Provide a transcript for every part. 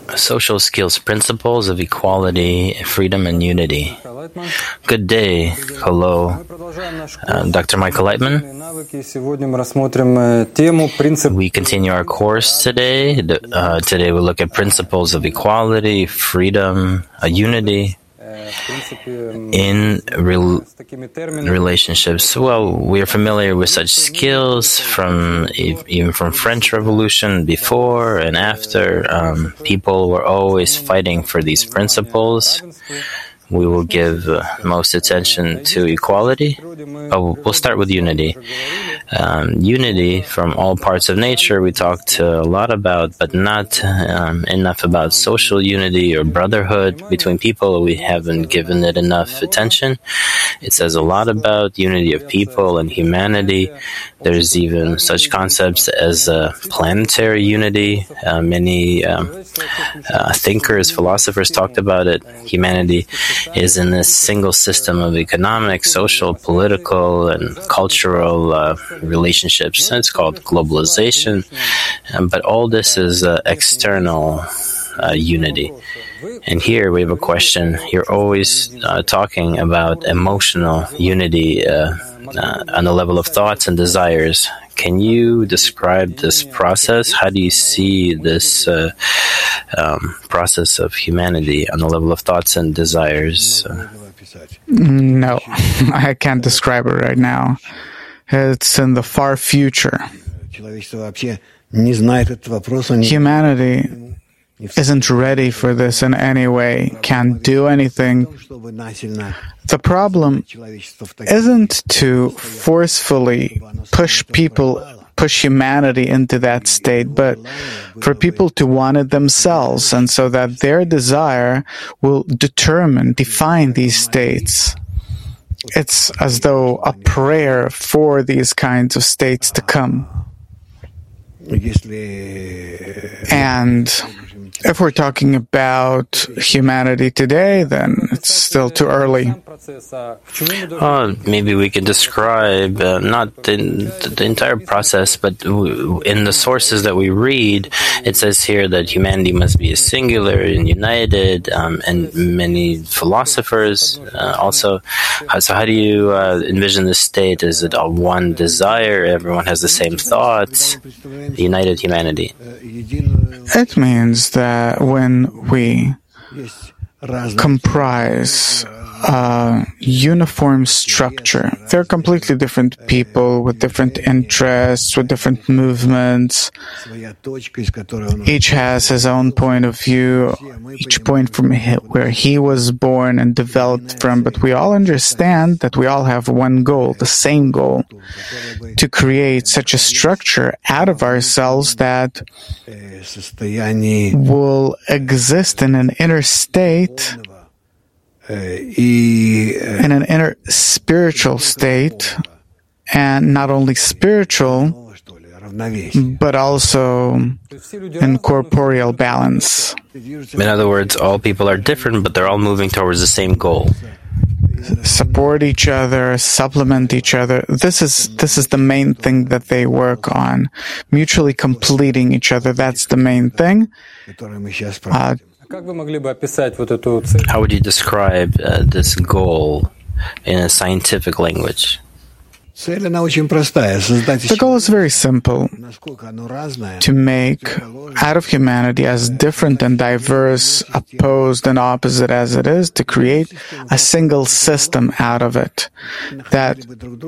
social skills principles of equality, freedom, and unity. Good day. Hello, Dr. Michael Lightman. We continue our course today. Today we look at principles of equality, freedom, unity in relationships. Well, we are familiar with such skills even from French Revolution before and after. People were always fighting for these principles. We will give most attention to equality. We'll start with unity. Unity from all parts of nature we talked a lot about, but not enough about social unity or brotherhood between people. We haven't given it enough attention. It says a lot about unity of people and humanity. There's even such concepts as planetary unity. Many thinkers, philosophers talked about it. Humanity is in this single system of economic, social, political, and cultural relationships. It's called globalization. But all this is external unity. And here we have a question. You're always talking about emotional unity on the level of thoughts and desires. Can you describe this process? How do you see this process of humanity on the level of thoughts and desires? No, I can't describe it right now. It's in the far future. Humanity isn't ready for this in any way, can't do anything. The problem isn't to forcefully push humanity into that state, but for people to want it themselves, and so that their desire will define these states. It's as though a prayer for these kinds of states to come. And if we're talking about humanity today, then it's still too early. Maybe we can describe not the entire process, but in the sources that we read, it says here that humanity must be singular and united, and many philosophers also. So how do you envision this state? Is it a one desire? Everyone has the same thoughts? United humanity. It means that when we comprise a uniform structure, they're completely different people with different interests, with different movements. Each has his own point of view, each point from where he was born and developed from, but we all understand that we all have one goal, the same goal, to create such a structure out of ourselves that will exist in an inner state, in an inner spiritual state, and not only spiritual, but also in corporeal balance. In other words, all people are different, but they're all moving towards the same goal. Support each other, supplement each other. This is the main thing that they work on. Mutually completing each other, that's the main thing. How would you describe this goal in a scientific language? The goal is very simple: to make out of humanity, as different and diverse, opposed and opposite as it is, to create a single system out of it. That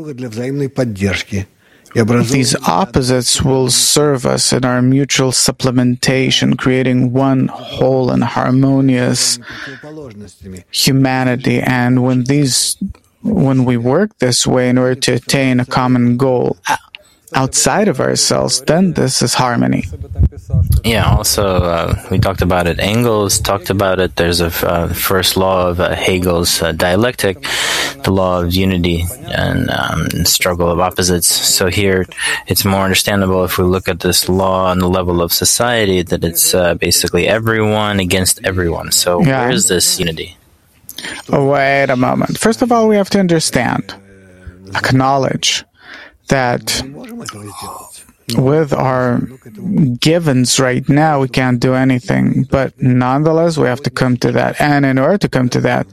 these opposites will serve us in our mutual supplementation, creating one whole and harmonious humanity. And when we work this way in order to attain a common goal outside of ourselves, then this is harmony. Yeah, also, we talked about it. Engels talked about it. There's a first law of Hegel's dialectic, the law of unity and struggle of opposites. So here, it's more understandable if we look at this law on the level of society, that it's basically everyone against everyone. So where is this unity? Wait a moment. First of all, we have to understand, acknowledge that with our givens right now, we can't do anything. But nonetheless, we have to come to that. And in order to come to that,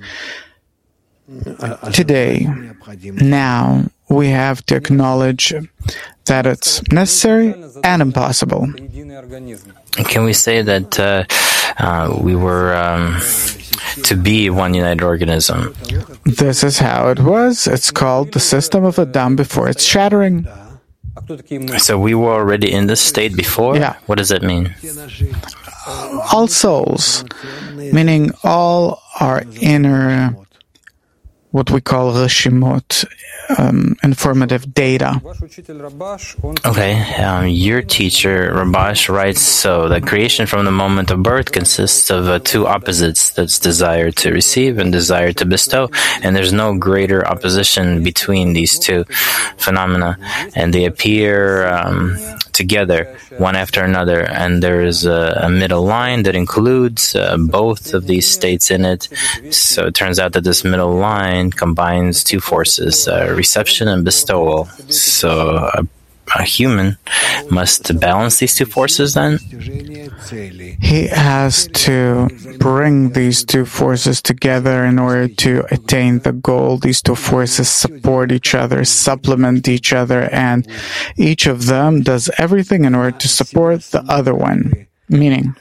today, now, we have to acknowledge that it's necessary and impossible. Can we say that we were to be one united organism? This is how it was. It's called the system of Adam before its shattering. So we were already in this state before? Yeah. What does that mean? All souls, meaning all our inner, what we call reshimot, informative data. Okay, your teacher, Rabash, writes so that creation from the moment of birth consists of two opposites, that's desire to receive and desire to bestow, and there's no greater opposition between these two phenomena, and they appear together, one after another, and there is a middle line that includes both of these states in it. So it turns out that this middle line combines two forces, reception and bestowal. So a human must balance these two forces then? He has to bring these two forces together in order to attain the goal. These two forces support each other, supplement each other, and each of them does everything in order to support the other one. Meaning,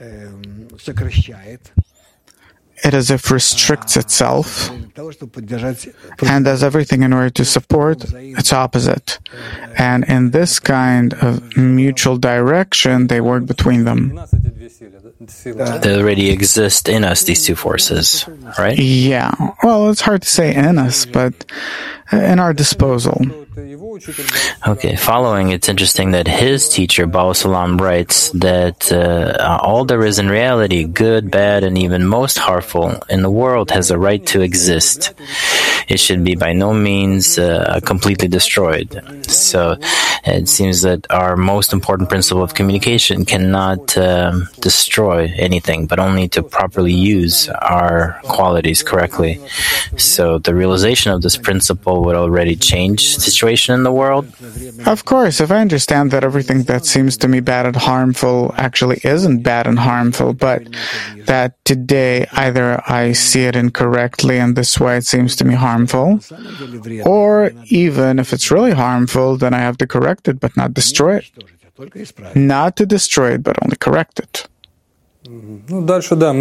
it as if restricts itself and does everything in order to support its opposite. And in this kind of mutual direction, they work between them. They already exist in us, these two forces, right? Yeah. Well, it's hard to say in us, but in our disposal. Okay, following, it's interesting that his teacher, Baal Salam, writes that all there is in reality, good, bad, and even most harmful in the world has a right to exist. It should be by no means completely destroyed. So it seems that our most important principle of communication cannot destroy anything, but only to properly use our qualities correctly. So the realization of this principle would already change the situation in the world? Of course, if I understand that everything that seems to me bad and harmful actually isn't bad and harmful, but that today either I see it incorrectly and this way it seems to me harmful, or even if it's really harmful, then I have to correct it but not destroy it. Not to destroy it, but only correct it. Okay, in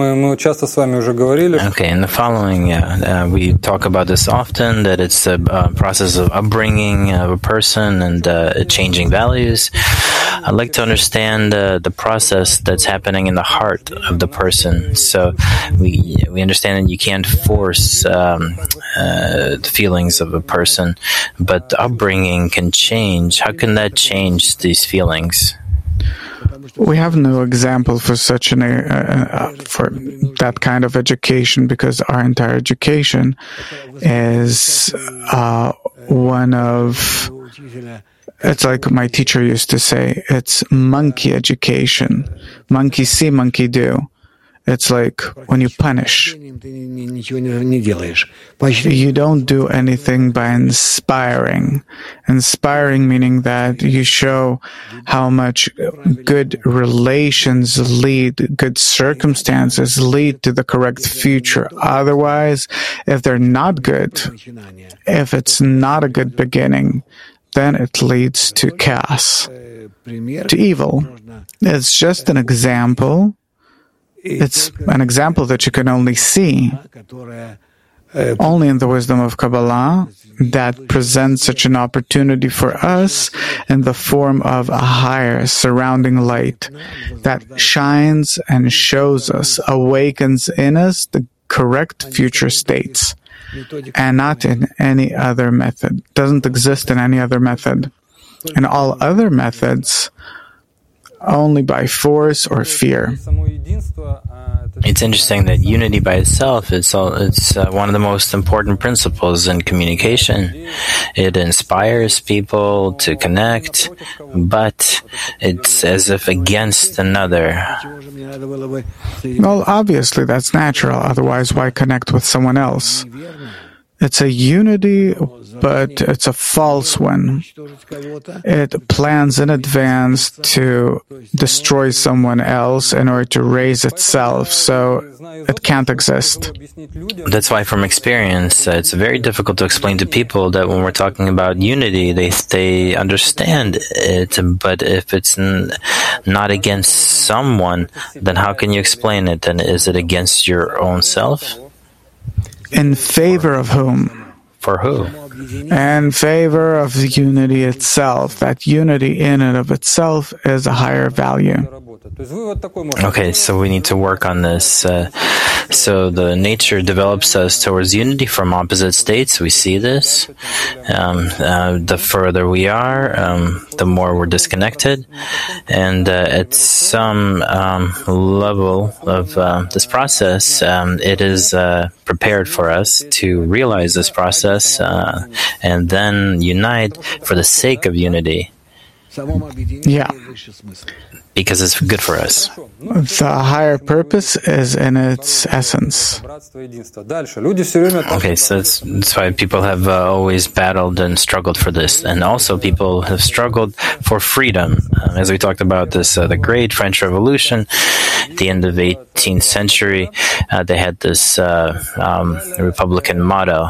the following, we talk about this often, that it's a process of upbringing of a person and changing values. I'd like to understand the process that's happening in the heart of the person. So we understand that you can't force the feelings of a person, but the upbringing can change. How can that change these feelings? We have no example for such for that kind of education, because our entire education is one of, it's like my teacher used to say, it's monkey education. Monkey see, monkey do. It's like when you punish. You don't do anything by inspiring. Inspiring meaning that you show how much good relations lead, good circumstances lead to the correct future. Otherwise, if they're not good, if it's not a good beginning, then it leads to chaos, to evil. It's just an example. It's an example that you can only see only in the wisdom of Kabbalah, that presents such an opportunity for us in the form of a higher surrounding light that shines and shows us, awakens in us the correct future states, and not in any other method. It doesn't exist in any other method. In all other methods, only by force or fear. It's interesting that unity by itself, it's one of the most important principles in communication. It inspires people to connect, but it's as if against another. Well, obviously that's natural. Otherwise, why connect with someone else? It's a unity, but it's a false one. It plans in advance to destroy someone else in order to raise itself, so it can't exist. That's why, from experience, it's very difficult to explain to people that when we're talking about unity, they understand it, but if it's not against someone, then how can you explain it? Then is it against your own self? In favor of whom? For who? In favor of the unity itself. That unity in and of itself is a higher value. Okay, so we need to work on this. So the nature develops us towards unity from opposite states. We see this. The further we are, the more we're disconnected. And at some level of this process, it is prepared for us to realize this process and then unite for the sake of unity. Yeah. Because it's good for us. The higher purpose is in its essence. Okay, so that's why people have always battled and struggled for this. And also people have struggled for freedom. As we talked about this, the Great French Revolution, at the end of the 18th century, they had this Republican motto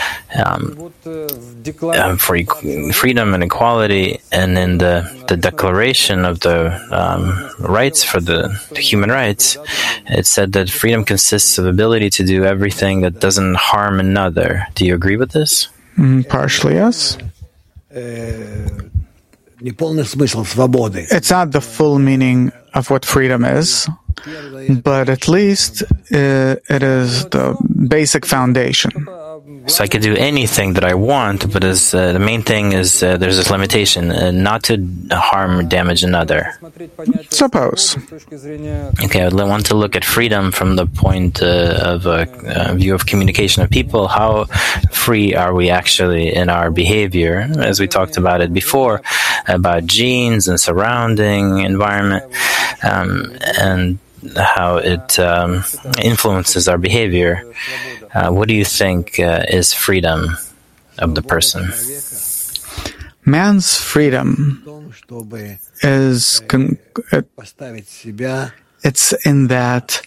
for freedom and equality, and in the Declaration of the rights for the human rights, it said that freedom consists of ability to do everything that doesn't harm another. Do you agree with this? Partially, yes. It's not the full meaning of what freedom is, but at least it is the basic foundation. So I could do anything that I want, but the main thing is there's this limitation, not to harm or damage another. Suppose. Okay, I want to look at freedom from the point of view of communication of people. How free are we actually in our behavior? As we talked about it before, about genes and surrounding environment, and how it influences our behavior. What do you think is freedom of the person? Man's freedom is it's in that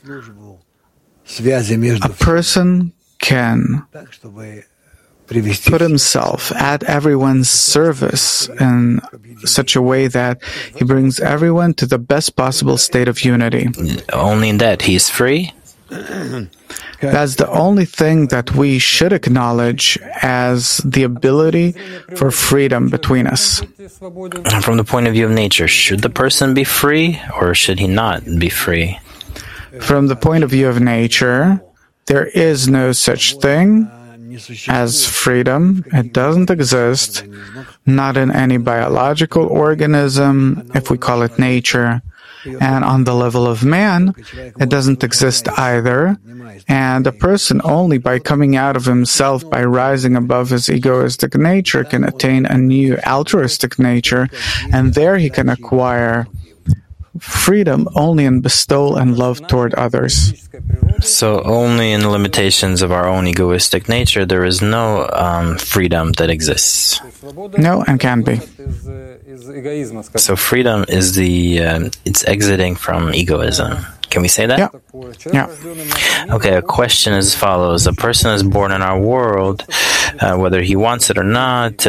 a person can put himself at everyone's service in such a way that he brings everyone to the best possible state of unity. Only in that he's free? That's the only thing that we should acknowledge as the ability for freedom between us. From the point of view of nature, should the person be free or should he not be free? From the point of view of nature, there is no such thing as freedom. It doesn't exist, not in any biological organism, if we call it nature. And on the level of man, it doesn't exist either. And a person only by coming out of himself, by rising above his egoistic nature, can attain a new altruistic nature. And there he can acquire freedom only in bestowal and love toward others. So only in the limitations of our own egoistic nature, there is no freedom that exists. No, and can be. So freedom is it's exiting from egoism. Can we say that? Yeah. Okay, a question is as follows. A person is born in our world, whether he wants it or not,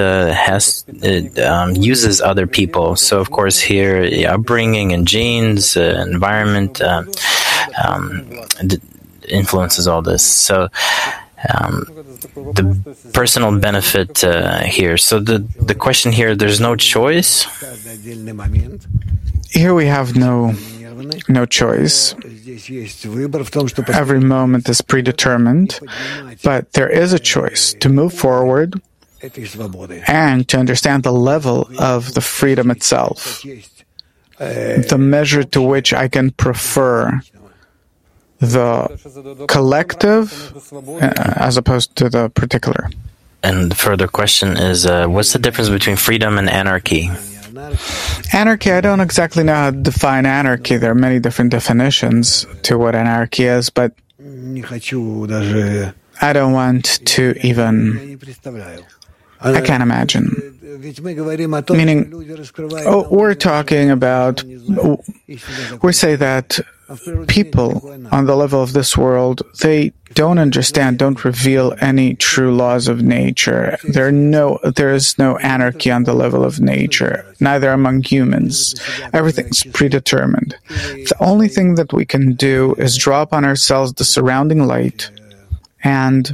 uses other people. So, of course, here, upbringing and genes, environment influences all this. So, the personal benefit here. So, the question here, there's no choice? Here we have no choice. Every moment is predetermined, but there is a choice to move forward and to understand the level of the freedom itself, the measure to which I can prefer the collective as opposed to the particular. And the further question is, what's the difference between freedom and anarchy? Anarchy, I don't exactly know how to define anarchy. There are many different definitions to what anarchy is, but I don't want to even, I can't imagine. Meaning, we're talking about, we say that people on the level of this world, they don't understand, don't reveal any true laws of nature. There is no anarchy on the level of nature, neither among humans. Everything's predetermined. The only thing that we can do is draw upon ourselves the surrounding light and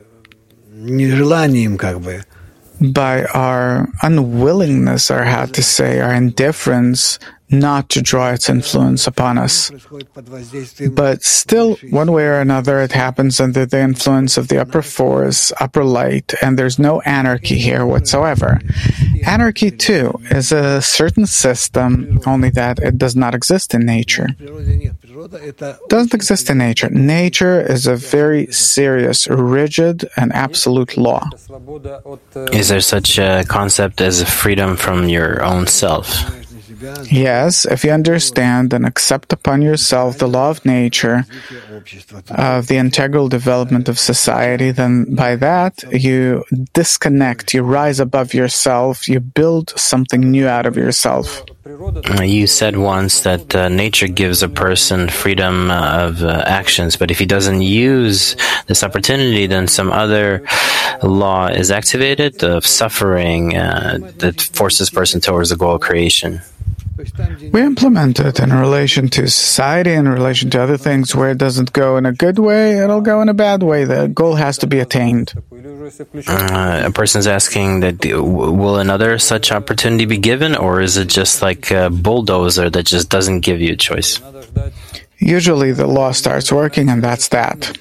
by our unwillingness, or how to say, our indifference, not to draw its influence upon us. But still, one way or another, it happens under the influence of the upper force, upper light, and there's no anarchy here whatsoever. Anarchy, too, is a certain system, only that it does not exist in nature. Doesn't exist in nature. Nature is a very serious, rigid, and absolute law. Is there such a concept as freedom from your own self? Yes, if you understand and accept upon yourself the law of nature, of the integral development of society, then by that you disconnect, you rise above yourself, you build something new out of yourself. You said once that nature gives a person freedom of actions, but if he doesn't use this opportunity, then some other law is activated of suffering that forces a person towards the goal of creation. We implement it in relation to society, in relation to other things. Where it doesn't go in a good way, it'll go in a bad way. The goal has to be attained. A person's asking that will another such opportunity be given, or is it just like a bulldozer that just doesn't give you a choice? Usually the law starts working, and that's that.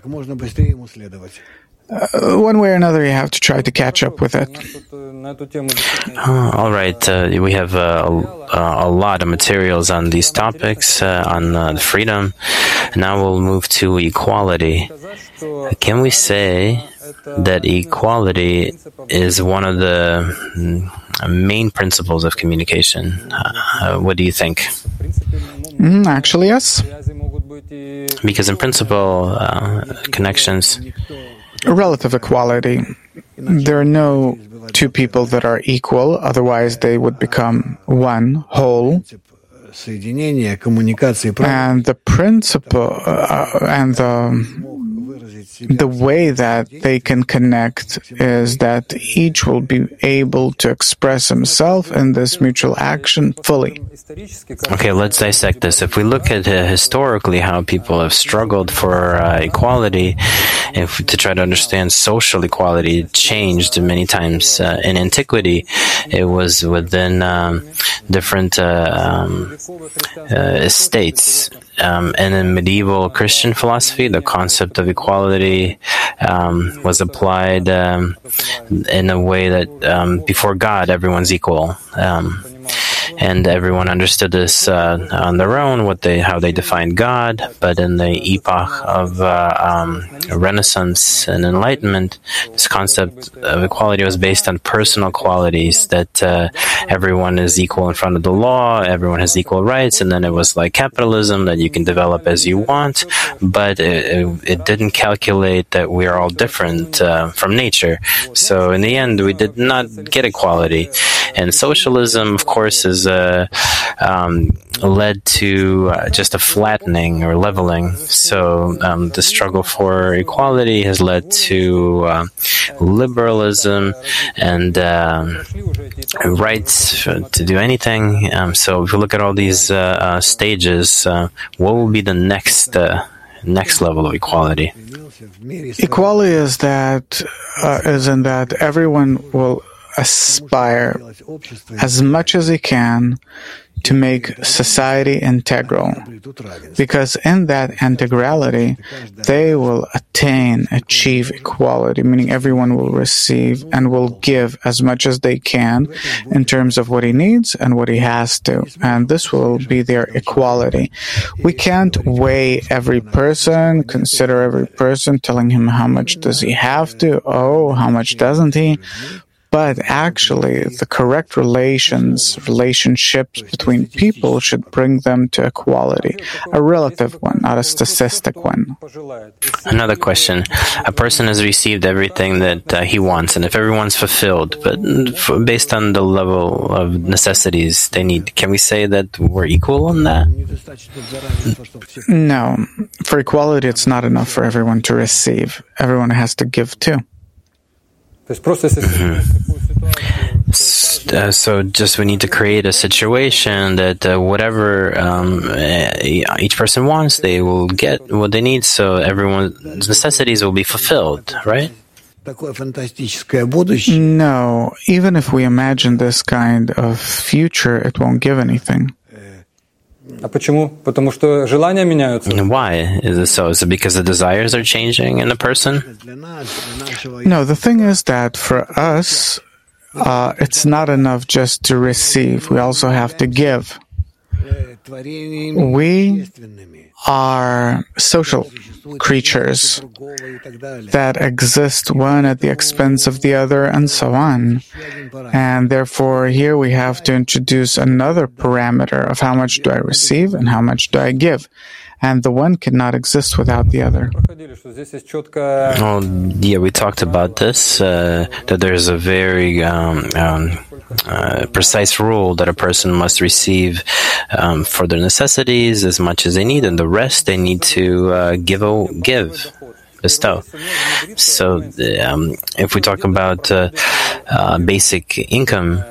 One way or another, you have to try to catch up with it. All right. We have a lot of materials on these topics, on freedom. Now we'll move to equality. Can we say that equality is one of the main principles of communication? What do you think? Actually, yes. Because in principle, connections... Relative equality. There are no two people that are equal, otherwise they would become one whole. And the principle and the way that they can connect is that each will be able to express himself in this mutual action fully. Okay, let's dissect this. If we look at historically how people have struggled for equality, to try to understand social equality, it changed many times. In antiquity, it was within different states. And in medieval Christian philosophy, the concept of equality was applied in a way that before God, everyone's equal. And everyone understood this on their own, how they defined God. But in the epoch of Renaissance and Enlightenment, this concept of equality was based on personal qualities, that everyone is equal in front of the law, everyone has equal rights, and then it was like capitalism, that you can develop as you want, but it didn't calculate that we are all different from nature. So in the end, we did not get equality. And socialism, of course, is led to just a flattening or leveling. So the struggle for equality has led to liberalism and rights to do anything. So if you look at all these stages, what will be the next level of equality? Equality is in that everyone will aspire as much as he can to make society integral, because in that integrality they will achieve equality, meaning everyone will receive and will give as much as they can in terms of what he needs and what he has to, and this will be their equality. We can't weigh every person, consider every person, telling him how much does he have to, how much doesn't he. But actually, the correct relationships between people should bring them to equality, a relative one, not a statistic one. Another question. A person has received everything that he wants, and if everyone's fulfilled, but based on the level of necessities they need, can we say that we're equal on that? No. For equality, it's not enough for everyone to receive. Everyone has to give too. So just we need to create a situation that whatever each person wants, they will get what they need, so everyone's necessities will be fulfilled, right? No, even if we imagine this kind of future, it won't give anything. Why is it so? Is it because the desires are changing in the person? No, the thing is that for us, it's not enough just to receive. We also have to give. We are social creatures that exist one at the expense of the other and so on. And therefore, here we have to introduce another parameter of how much do I receive and how much do I give. And the one cannot exist without the other. Well, yeah, we talked about this, that there's a very precise rule that a person must receive for their necessities as much as they need, and the rest they need to bestow. So, if we talk about basic income,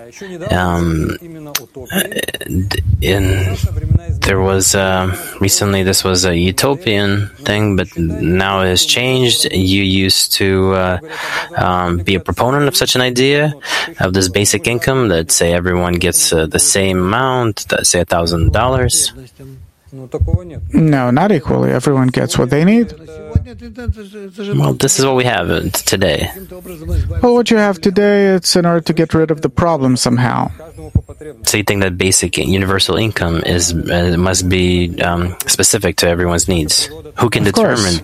there was recently this was a utopian thing, but now it has changed. You used to be a proponent of such an idea of this basic income that say everyone gets the same amount, that say $1,000. No, not equally. Everyone gets what they need. Well, this is what we have today. Well, what you have today, it's in order to get rid of the problem somehow. So you think that basic universal income must be specific to everyone's needs? Who can determine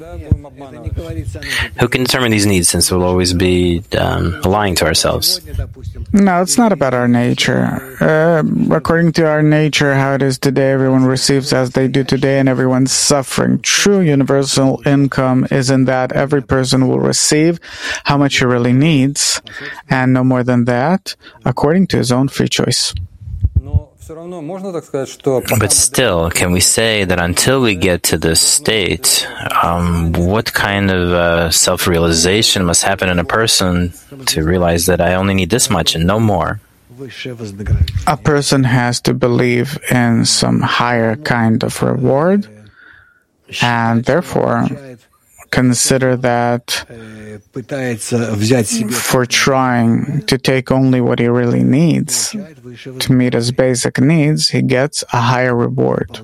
these needs, since we'll always be lying to ourselves? No, it's not about our nature. According to our nature, how it is today, everyone receives as they do today, and everyone's suffering. True universal income is in that every person will receive how much he really needs, and no more than that, according to his own free choice. But still, can we say that until we get to this state, what kind of self-realization must happen in a person to realize that I only need this much and no more? A person has to believe in some higher kind of reward, and therefore consider that for trying to take only what he really needs to meet his basic needs, he gets a higher reward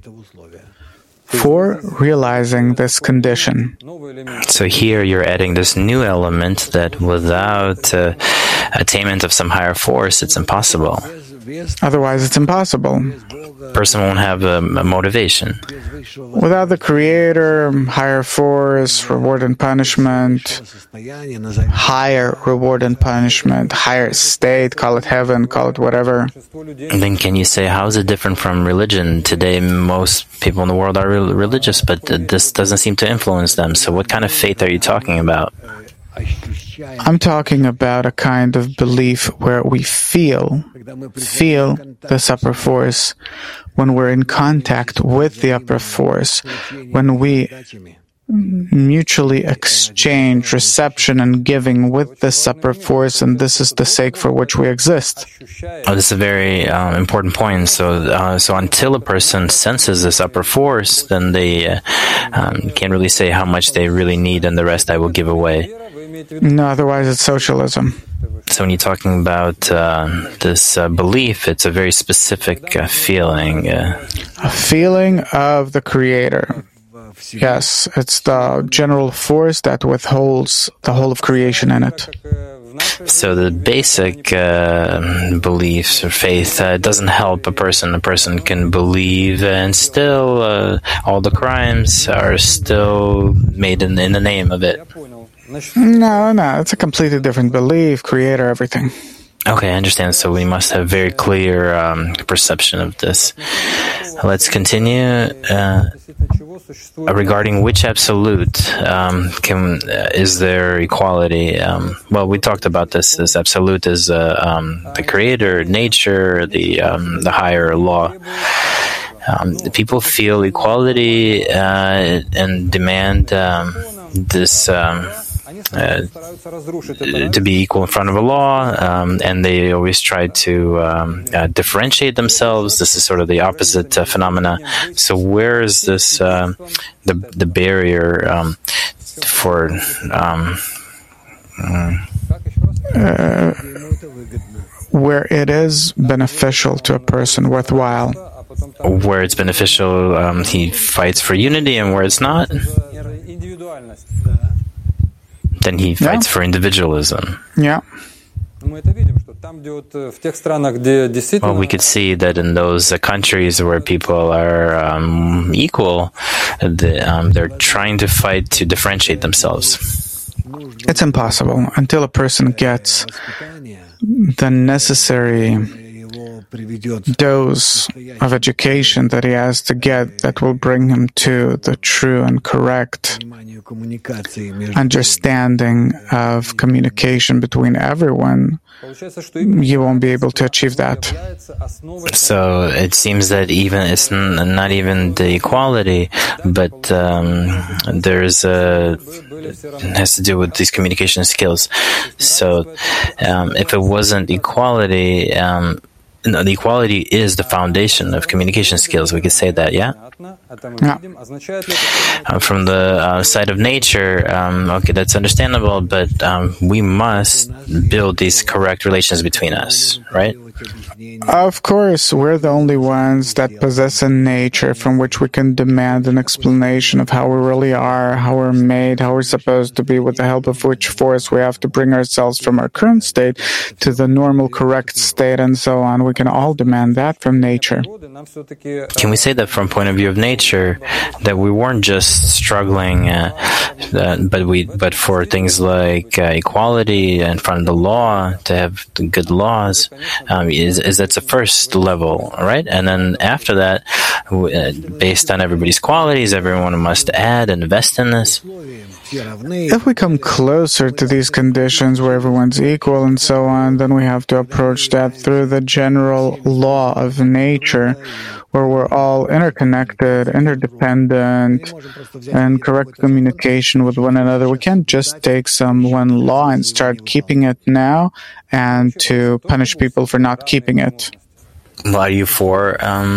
for realizing this condition. So here you're adding this new element that without attainment of some higher force, it's impossible. Otherwise, it's impossible. Person won't have a motivation. Without the Creator, higher force, reward and punishment, higher reward and punishment, higher state, call it heaven, call it whatever. And then can you say, how is it different from religion? Today, most people in the world are religious, but this doesn't seem to influence them. So what kind of faith are you talking about? I'm talking about a kind of belief where we feel this upper force, when we're in contact with the upper force, when we mutually exchange reception and giving with this upper force, and this is the sake for which we exist. Oh, this is a very important point. So until a person senses this upper force, then they can't really say how much they really need, and the rest I will give away. No, otherwise it's socialism. So when you're talking about this belief, it's a very specific feeling. A feeling of the Creator. Yes, it's the general force that withholds the whole of creation in it. So the basic beliefs or faith doesn't help a person. A person can believe and still all the crimes are still made in the name of it. No, it's a completely different belief, creator, everything. Okay, I understand. So we must have very clear perception of this. Let's continue. Regarding which absolute is there equality? Well, we talked about this. This absolute is the creator, nature, the higher law. People feel equality and demand this. To be equal in front of a law, and they always try to differentiate themselves. This is sort of the opposite phenomena. So where is this the barrier for where it is beneficial to a person, worthwhile? Where it's beneficial, he fights for unity, and where it's not, then he fights for individualism. Yeah. Well, we could see that in those countries where people are equal, they're trying to fight to differentiate themselves. It's impossible until a person gets the necessary dose of education that he has to get that will bring him to the true and correct understanding of communication between everyone. You won't be able to achieve that. So it seems that even it's not even the equality, but it has to do with these communication skills. So if it wasn't equality, the equality is the foundation of communication skills. We could say that, yeah? From the side of nature, okay, that's understandable, but we must build these correct relations between us, right? Of course, we're the only ones that possess a nature from which we can demand an explanation of how we really are, how we're made, how we're supposed to be, with the help of which force we have to bring ourselves from our current state to the normal, correct state, and so on. We can all demand that from nature. Can we say that from point of view of nature, that we weren't just struggling, but for things like equality in front of the law, to have good laws, is that's the first level, right? And then after that, based on everybody's qualities, everyone must add and invest in this. If we come closer to these conditions where everyone's equal and so on, then we have to approach that through the general law of nature, where we're all interconnected, interdependent, and correct communication with one another. We can't just take some one law and start keeping it now and to punish people for not keeping it. Are you for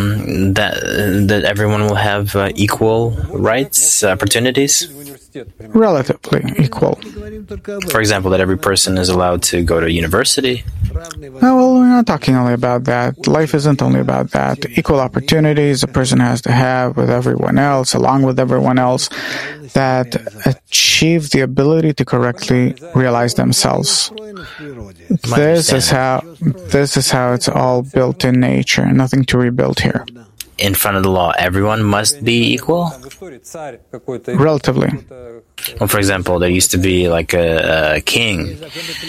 that everyone will have equal rights, opportunities? Relatively equal. For example, that every person is allowed to go to university? Well, we're not talking only about that. Life isn't only about that. Equal opportunities a person has to have with everyone else, along with everyone else, that achieve the ability to correctly realize themselves. This is how it's all built in nature. Nothing to rebuild here. In front of the law, everyone must be equal? Relatively. Well, for example, there used to be like a king.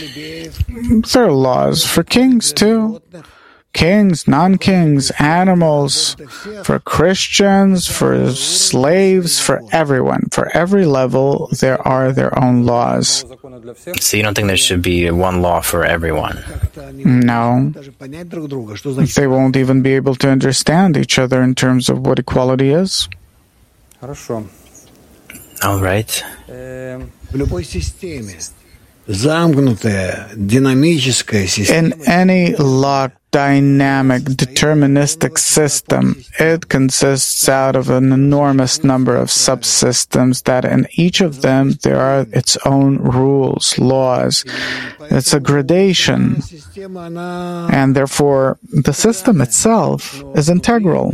There are laws for kings too. Kings, non-kings, animals, for Christians, for slaves, for everyone. For every level, there are their own laws. So you don't think there should be one law for everyone? No. They won't even be able to understand each other in terms of what equality is. All right. In any locked, dynamic, deterministic system, it consists out of an enormous number of subsystems that in each of them there are its own rules, laws. It's a gradation. And therefore, the system itself is integral.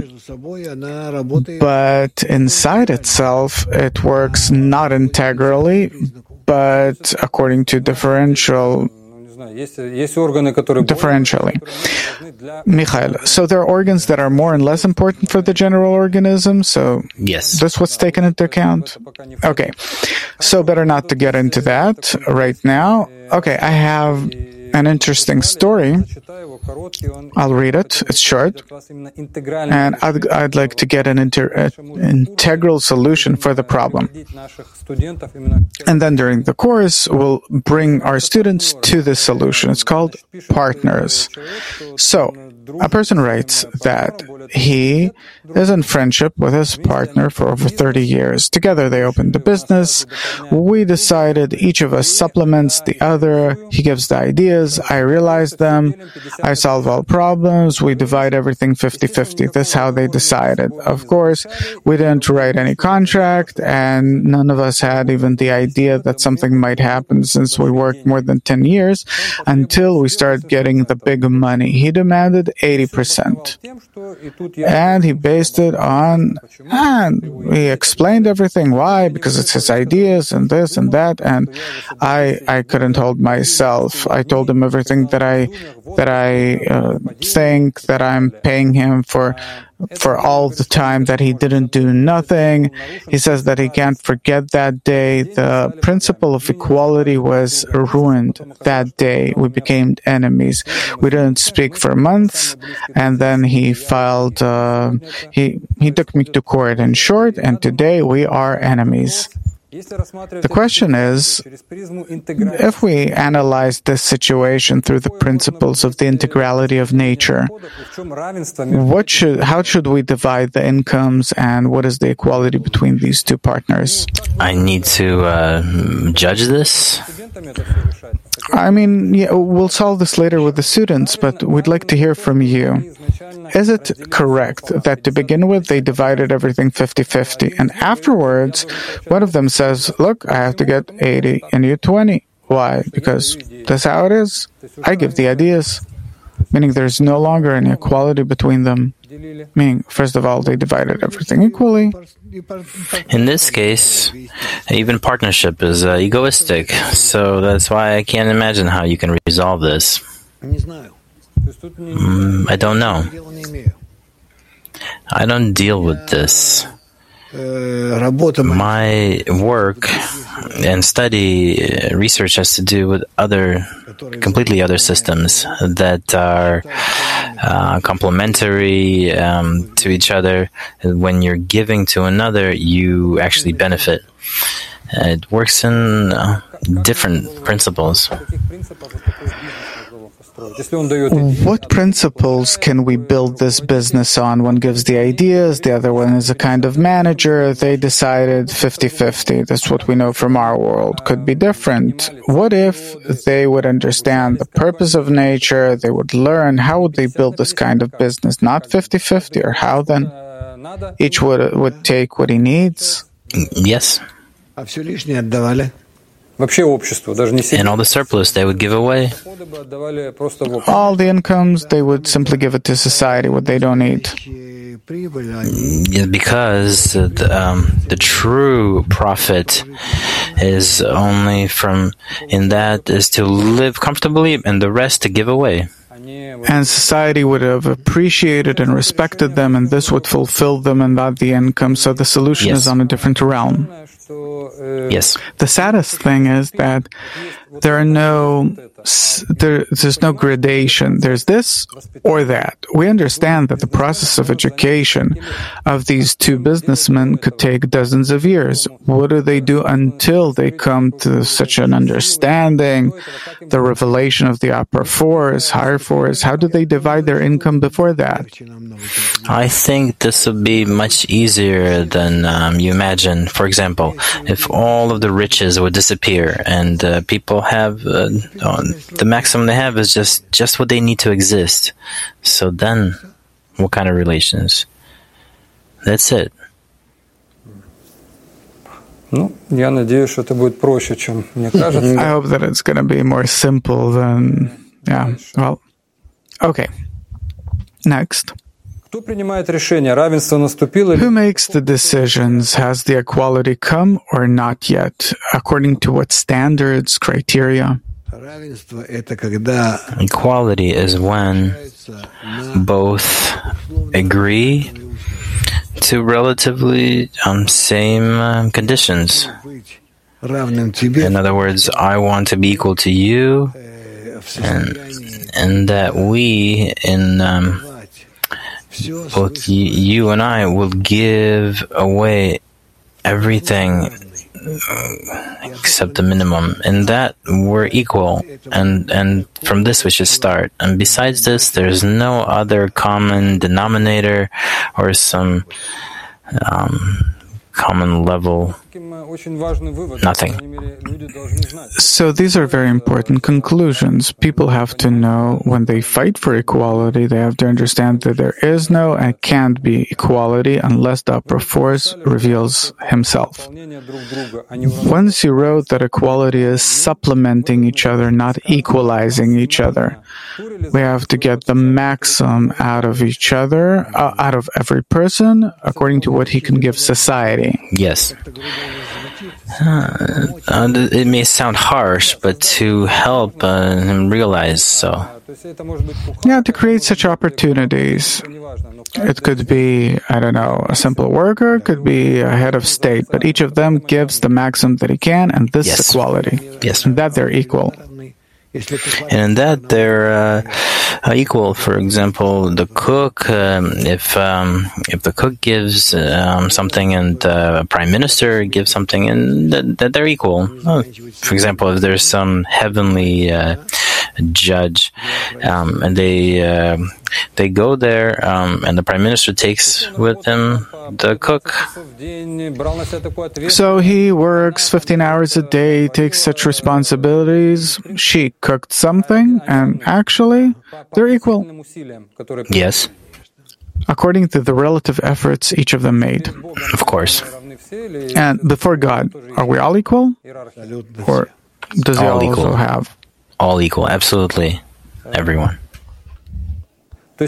But inside itself, it works not integrally, but according to differential differentially. Mikhail, so there are organs that are more and less important for the general organism, so Yes. that's what's taken into account? Okay, so better not to get into that right now. Okay, I have an interesting story. I'll read it. It's short. And I'd like to get an integral solution for the problem. And then during the course, we'll bring our students to this solution. It's called partners. So, a person writes that he is in friendship with his partner for over 30 years. Together they opened the business. We decided each of us supplements the other. He gives the ideas. I realize them. I solve all problems. We divide everything 50-50. That's how they decided. Of course, we didn't write any contract, and none of us had even the idea that something might happen since we worked more than 10 years until we started getting the big money. He demanded 80%. And he based it on, and he explained everything. Why? Because it's his ideas and this and that. And I couldn't hold myself. I told him everything that I think that I'm paying him for all the time that he didn't do nothing. He says that he can't forget that day. The principle of equality was ruined that day. We became enemies. We didn't speak for months, and then he filed, he took me to court in short, and today we are enemies. The question is, if we analyze this situation through the principles of the integrality of nature, how should we divide the incomes, and what is the equality between these two partners? I need to judge this. I mean, yeah, we'll solve this later with the students, but we'd like to hear from you. Is it correct that to begin with, they divided everything 50-50, and afterwards, one of them says, look, I have to get 80 and you 20. Why? Because that's how it is. I give the ideas. Meaning there's no longer any equality between them. Meaning, first of all, they divided everything equally. In this case, even partnership is egoistic, so that's why I can't imagine how you can resolve this. I don't know. I don't deal with this. My work and study, research has to do with completely other systems that are complementary to each other. When you're giving to another, you actually benefit. It works in different principles. What principles can we build this business on? One gives the ideas, the other one is a kind of manager. They decided 50-50. That's what we know from our world. Could be different. What if they would understand the purpose of nature? They would learn. How would they build this kind of business? Not 50-50, or how then? Each would take what he needs? Yes. And all the surplus they would give away. All the incomes, they would simply give it to society, what they don't need. Because the true profit is only is to live comfortably, and the rest to give away. And society would have appreciated and respected them, and this would fulfill them and not the income. So the solution is on a different realm. Yes. The saddest thing is that there's no gradation. There's this or that. We understand that the process of education of these two businessmen could take dozens of years. What do they do until they come to such an understanding, the revelation of the upper force, higher force? How do they divide their income before that? I think this would be much easier than you imagine. For example, if all of the riches would disappear and people have the maximum they have is just what they need to exist. So then, what kind of relations? That's it. I hope that it's going to be more simple than, well, okay. Next. Who makes the decisions? Has the equality come or not yet? According to what standards, criteria? Equality is when both agree to relatively same conditions. In other words, I want to be equal to you, and that we, in both you and I, will give away everything except the minimum. In that, we're equal, and from this we should start. And besides this, there's no other common denominator or some common level. Nothing. So these are very important conclusions. People have to know when they fight for equality, they have to understand that there is no and can't be equality unless the upper force reveals himself. Once you wrote that equality is supplementing each other, not equalizing each other. We have to get the maximum out of each other, out of every person, according to what he can give society. Yes. It may sound harsh, but to help him realize so. Yeah, to create such opportunities. It could be, I don't know, a simple worker, it could be a head of state, but each of them gives the maximum that he can, and this is equality. Yes. And that they're equal. And in that, they're equal. For example, the cook, if the cook gives something and the prime minister gives something, and that they're equal. For example, if there's some heavenly judge, and they go there, and the prime minister takes with him the cook. So he works 15 hours a day, takes such responsibilities. She cooked something, and actually, they're equal. Yes. According to the relative efforts each of them made. Of course. And before God, are we all equal? Or does he also equal. have? All equal, absolutely. Everyone. So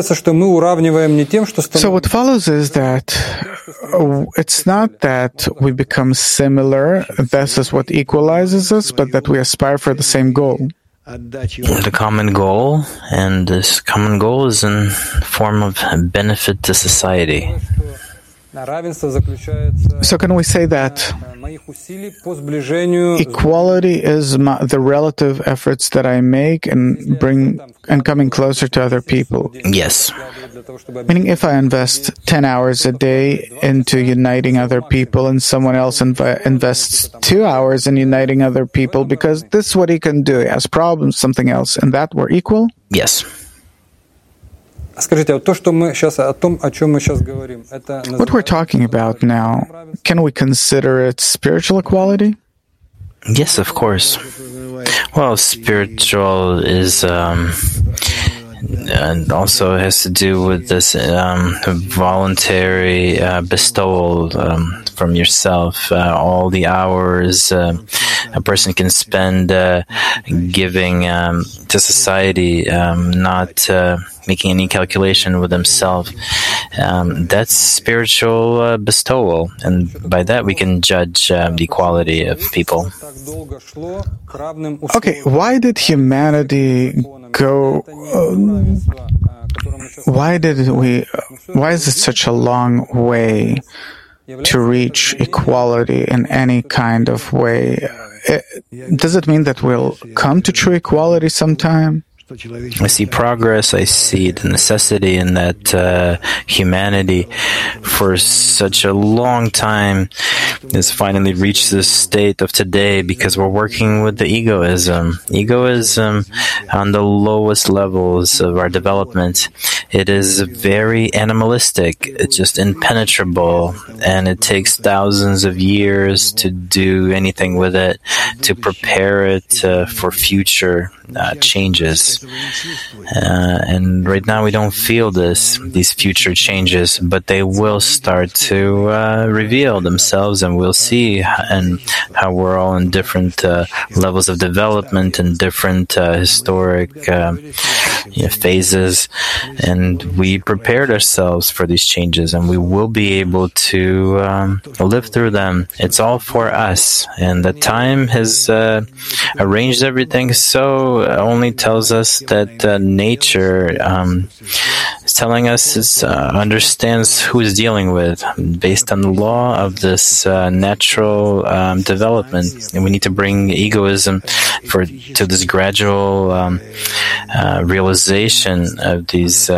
what follows is that it's not that we become similar, this is what equalizes us, but that we aspire for the same goal. The common goal, and this common goal is in form of benefit to society. So can we say that equality is the relative efforts that I make and coming closer to other people? Yes. Meaning if I invest 10 hours a day into uniting other people and someone else invests 2 hours in uniting other people because this is what he can do, he has problems, something else, and that we're equal? Yes. What we're talking about now, can we consider it spiritual equality? Yes, of course. Well, spiritual is and also has to do with this voluntary bestowal from yourself. All the hours a person can spend giving to society, not making any calculation with himself. That's spiritual bestowal, and by that we can judge the equality of people. Okay, why did humanity go? Why is it such a long way to reach equality in any kind of way? Does it mean that we'll come to true equality sometime? I see progress, I see the necessity in that humanity for such a long time has finally reached this state of today because we're working with the egoism. Egoism on the lowest levels of our development. It is very animalistic, it's just impenetrable, and it takes thousands of years to do anything with it, to prepare it for future changes. And right now we don't feel these future changes, but they will start to reveal themselves, and we'll see how we're all in different levels of development and different historic phases, and we prepared ourselves for these changes, and we will be able to live through them. It's all for us, and the time has arranged everything so only tells us that nature is telling us understands who is dealing with based on the law of this natural development, and we need to bring egoism to this gradual realization of these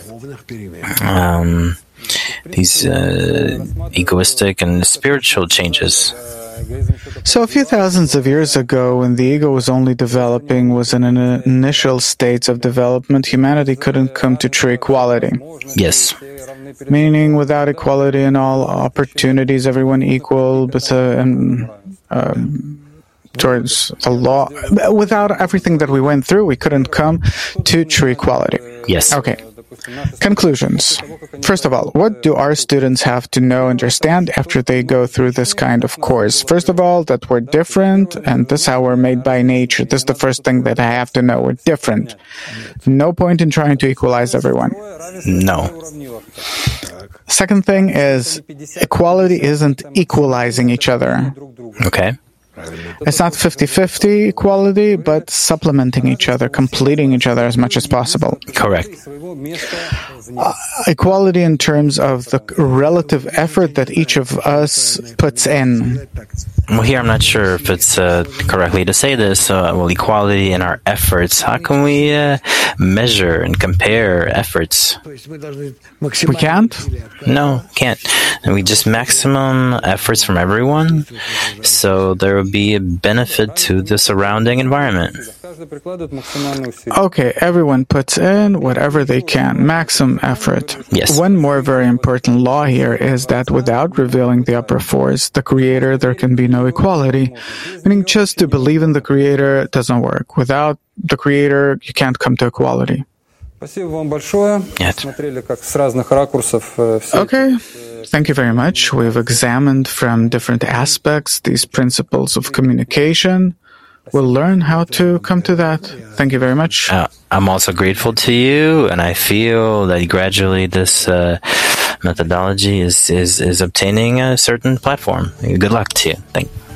egoistic and spiritual changes. So a few thousands of years ago, when the ego was only developing, was in an initial states of development, humanity couldn't come to true equality. Yes. Meaning, without equality in all opportunities, everyone equal, but towards the law, without everything that we went through, we couldn't come to true equality. Yes. Okay. Conclusions. First of all, what do our students have to know, understand after they go through this kind of course? First of all, that we're different, and this is how we're made by nature. This is the first thing that I have to know. We're different. No point in trying to equalize everyone. No. Second thing is, equality isn't equalizing each other. Okay. It's not 50-50 equality, but supplementing each other, completing each other as much as possible. Correct. Equality in terms of the relative effort that each of us puts in. Well, here I'm not sure if it's correctly to say this. Equality in our efforts. How can we measure and compare efforts? We can't? No, can't. And we just maximum efforts from everyone, so there will be a benefit to the surrounding environment. Okay, everyone puts in whatever they can, maximum effort. Yes. One more very important law here is that without revealing the upper force, the Creator, there can be no equality. Meaning just to believe in the Creator doesn't work. Without the Creator, you can't come to equality. Yes. Okay, thank you very much. We've examined from different aspects these principles of communication. We'll learn how to come to that. Thank you very much. I'm also grateful to you, and I feel that gradually this methodology is obtaining a certain platform. Good luck to you. Thank you.